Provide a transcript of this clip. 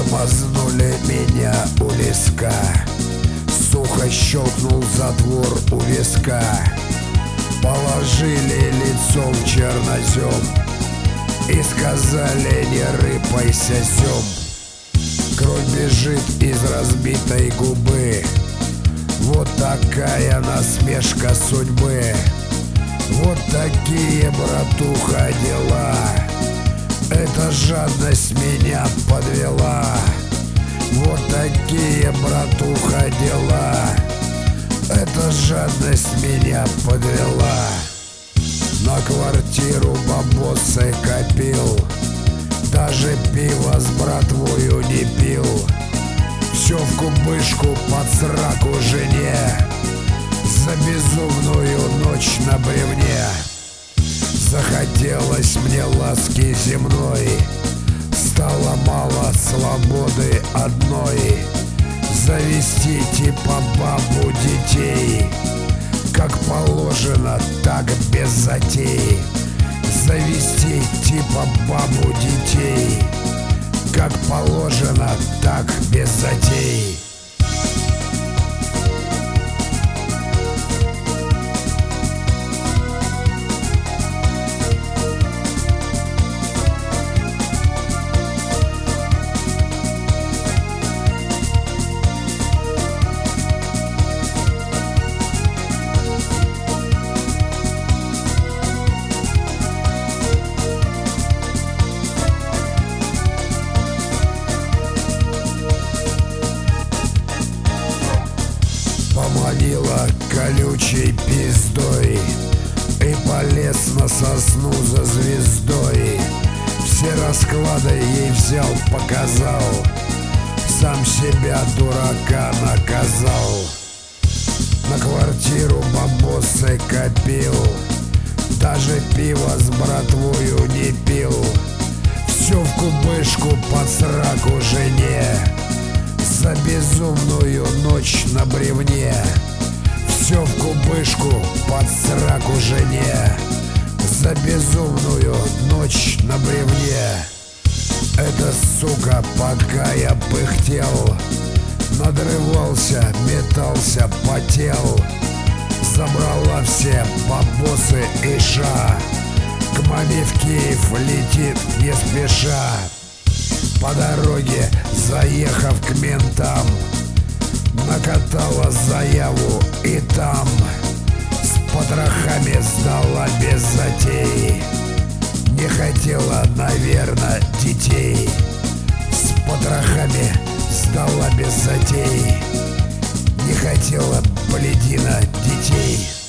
Тормознули меня у леска, сухо щелкнул затвор у виска. Положили лицом в чернозем и сказали: не рыпайся, зем. Кровь бежит из разбитой губы, вот такая насмешка судьбы. Вот такие, братуха, дела. Эта жадность меня подвела. Вот такие, братуха, дела. Эта жадность меня подвела. На квартиру бабосы копил, даже пиво с братвою не пил. Все в кубышку под сраку жене за безумную ночь на бревне. Захотелось мне ласки земной, стало мало свободы одной. Завести типа бабу детей, как положено, так без затей. Завести типа бабу детей, как положено, так без затей. Поманила колючей пиздой и полез на сосну за звездой. Все расклады ей взял, показал, сам себя дурака наказал. На квартиру бабосы копил, даже пиво с братвою не пил. Все в кубышку под сраку жене за безумную ночь на бревне. Все в кубышку под сраку жене за безумную ночь на бревне. Эта сука, пока я пыхтел, надрывался, метался, потел, забрала все бабосы и ша. К маме в Киев летит не спеша. По дороге, заехав к ментам, накатала заяву и там с потрохами сдала без затей. Не хотела, наверное, детей. С потрохами сдала без затей. Не хотела, блядина, детей.